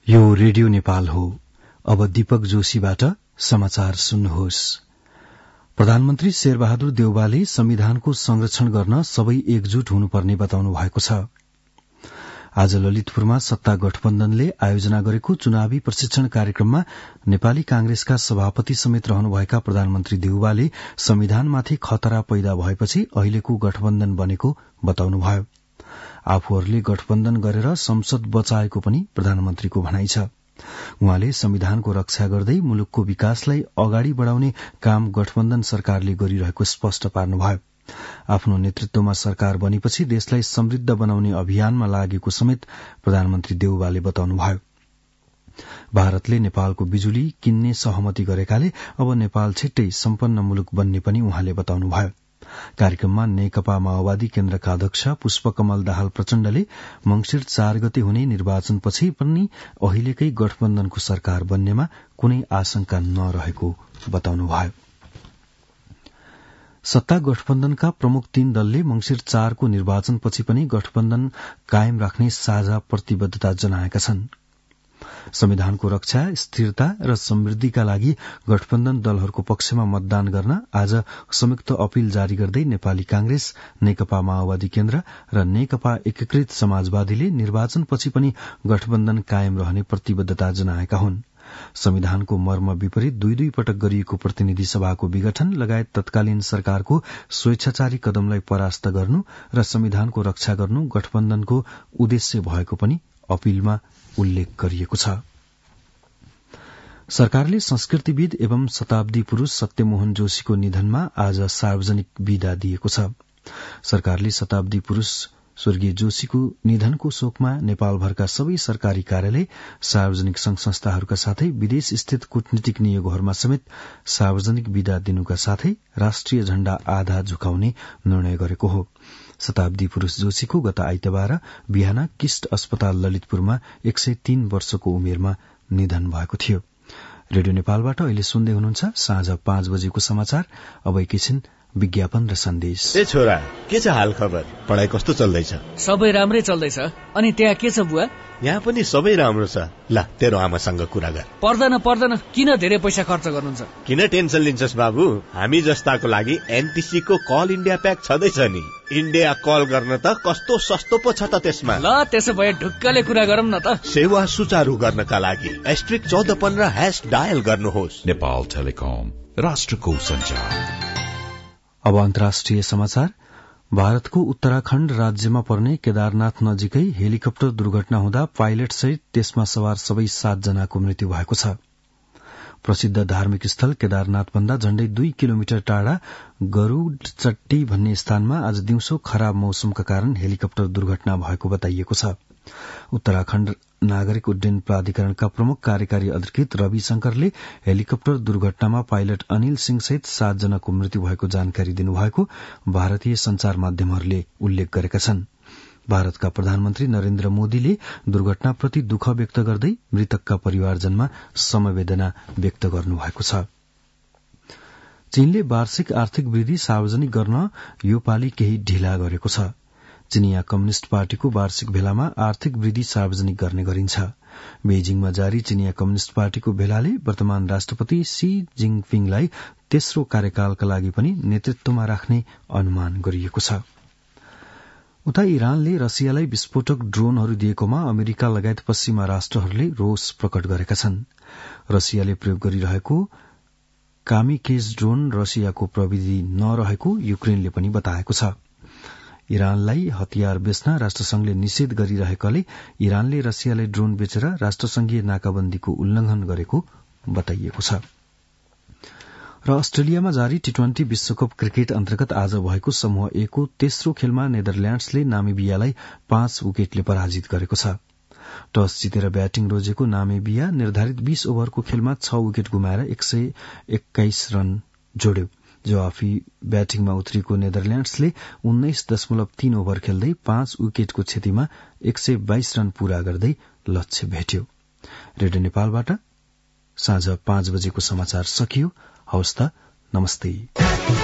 यो रेडियो नेपाल हो। अब दीपक जोशीबाट समाचार सुन्नुहोस्। प्रधानमन्त्री शेरबहादुर देउवाले संविधानको संरक्षण गर्न सबै एकजुट हुनुपर्ने बताउनु भएको छ। आज ललितपुरमा सत्ता गठबन्धनले आयोजना गरेको चुनावी प्रशिक्षण कार्यक्रममा नेपाली कांग्रेसका सभापति समेत रहनुभएका प्रधानमन्त्री देउवाले संविधानमाथि खतरा पैदा भएपछि अहिलेको गठबन्धन बनेको बताउनुभयो। आफूहरूले गठबन्धन गरेर संसद बचाएको पनि प्रधानमन्त्रीको भनाइ छ। उहाँले संविधानको रक्षा गर्दै मुलुकको विकासलाई अगाडि बढ़ाउने काम गठबन्धन सरकारले गरिरहेको स्पष्ट पार्नुभयो। आफ्नो नेतृत्वमा सरकार बनेपछि देशलाई समृद्ध बनाउने अभियानमा लागेको समेत प्रधानमन्त्री देउवाले बताउनुभयो। भारतले नेपालको बिजुली किन्ने सहमति गरेकाले अब नेपाल छिट्टै सम्पन्न मुलुक बन्ने पनि उहाँले बताउनुभयो। कार्यक्रममा नेकपा माओवादी केन्द्रका अध्यक्ष पुष्पकमल दाहाल प्रचण्डले मंगिर 4 गते हुने निर्वाचनपछि पनि अहिलेकै गठबन्धनको सरकार बन्नेमा कुनै आशंका नरहेको बताउनुभयो। सत्ता गठबन्धनका प्रमुख 3 दलले मंगिर 4 को निर्वाचनपछि पनि गठबन्धन कायम राख्ने साझा प्रतिबद्धता जनाएका छन्। संविधानको रक्षा, स्थिरता र समृद्धिका लागि गठबन्धन दलहरूको पक्षमा मतदान गर्न आज संयुक्त अपील जारी गर्दै नेपाली कांग्रेस, नेकपा माओवादी केन्द्र र नेकपा एकीकृत समाजवादीले निर्वाचनपछि पनि गठबन्धन कायम रहने प्रतिबद्धता जनाएका हुन्। संविधानको मर्म विपरीत 2 पटक गरिएको प्रतिनिधि सभाको विघटन लगायत तत्कालीन सरकारको स्वेच्छाचारी कदमलाई परास्त गर्नु र संविधानको रक्षा गर्नु गठबन्धनको उद्देश्य भएको पनि अपीलमा उल्लेख गरिएको छ। सरकारले संस्कृतिविद एवं शताब्दी पुरूष सत्यमोहन जोशीको निधनमा आज सार्वजनिक विदा दिएको छ। सरकारले शताब्दी पुरूष स्वर्गीय जोशीको निधनको शोकमा नेपालभरका सबै सरकारी कार्यालय, सार्वजनिक संघ संस्थाहरूका साथै विदेश स्थित कूटनीतिक नियोगहरूमा समेत सार्वजनिक विदा दिनुका साथै राष्ट्रिय झण्डा आधा झुकाउने निर्णय गरेको हो। शताब्दी पुरूष जोशीको गत आइतबार बिहान किस्ट अस्पताल ललितपुरमा 103 वर्षको उमेरमा निधन भएको थियो। रेडियो नेपालबाट अहिले सुन्दै हुनुहुन्छ साँझ 5 बजेको समाचार। अब एकैछिन विज्ञापन र सन्देश। ए छोरा, के छ हाल खबर? पढाइ कस्तो चल्दैछ? सबै राम्रै चल्दैछ। अनि त्यहाँ के छ बुवा? यहाँ पनि सबै राम्रो छ। ल, तेरो आमासँग कुरा गर। पर्दैन, किन धेरै पैसा खर्च गर्नुहुन्छ? किन टेन्सन लिन्छस् बाबु? हामी जस्ताको लागि एनटीसी को कल इन्डिया प्याक छँदैछ नि। इन्डिया कल गर्न त कस्तो सस्तो पो छ त त्यसमा। ल, त्यसो भए ढुक्कले कुरा गरौँ न त। सेवा सुचारू गर्नका लागि *1415# डायल गर्नुहोस्। नेपाल टेलिकम, राष्ट्रको सञ्चार। अब अन्तर्राष्ट्रिय समाचार। भारतको उत्तराखण्ड राज्यमा पर्ने केदारनाथ नजिकै हेलिकप्टर दुर्घटना हुँदा पाइलट सहित त्यसमा सवार सबै 7 जनाको मृत्यु भएको छ। प्रसिद्ध धार्मिक स्थल केदारनाथ भन्दा झण्डै 2 किलोमिटर टाढा गरूड चट्टी भन्ने स्थानमा आज दिउँसो खराब मौसमका कारण हेलिकप्टर दुर्घटना भएको बताइएको छ। उत्तराखण्ड नागरिक उड्डयन प्राधिकरणका प्रमुख कार्यकारी अधिकृत रवि शंकरले हेलिकप्टर दुर्घटनामा पाइलट अनिल सिंह सहित 7 जनाको मृत्यु भएको जानकारी दिनुभएको भारतीय संचार माध्यमहरूले उल्लेख गरेका छन्। भारतका प्रधानमन्त्री नरेन्द्र मोदीले दुर्घटनाप्रति दुःख व्यक्त गर्दै मृतकका परिवारजनमा समवेदना व्यक्त गर्नुभएको छ। चीनले वार्षिक आर्थिक वृद्धि सार्वजनिक गर्न यो पालि केही ढिला गरेको छ। चिनिया कम्युनिष्ट पार्टीको वार्षिक भेलामा आर्थिक वृद्धि सार्वजनिक गर्ने गरिन्छ। बेजिङमा जारी चिनिया कम्युनिष्ट पार्टीको भेलाले वर्तमान राष्ट्रपति सी जिङपिङलाई तेस्रो कार्यकालका लागि पनि नेतृत्वमा राख्ने अनुमान गरिएको छ। उता इरानले रसियालाई विस्फोटक ड्रोनहरू दिएकोमा अमेरिका लगायत पश्चिमा राष्ट्रहरूले रोष प्रकट गरेका छन्। रसियाले प्रयोग गरिरहेको कामिकेज ड्रोन रसियाको प्रविधि नरहेको युक्रेनले पनि बताएको छ। इरानलाई हतियार बेच्न राष्ट्रसंघले निषेध गरिरहेकाले इरानले रसियालाई ड्रोन बेचेर राष्ट्रसंघीय नाकाबन्दीको उल्लंघन गरेको बताइएको छ। र अस्ट्रेलियामा जारी टी20 विश्वकप क्रिकेट अन्तर्गत आज भएको समूह ए को तेस्रो खेलमा नेदरल्याण्ड्सले नामिबियालाई 5 विकेटले पराजित गरेको छ। टस जितेर ब्याटिङ रोजेको नामिबिया निर्धारित 20 ओभरको खेलमा 6 विकेट गुमाएर 121 रन जोड्यो। जवाफी ब्याटिङमा उत्रिएको नेदरल्याण्ड्सले 19.3 ओभर खेल्दै 5 विकेटको क्षतिमा 122 रन पूरा गर्दै लक्ष्य भेट्यो। रेडियो नेपालबाट साँझ 5 बजेको समाचार सकियो। हवस् त, नमस्ते।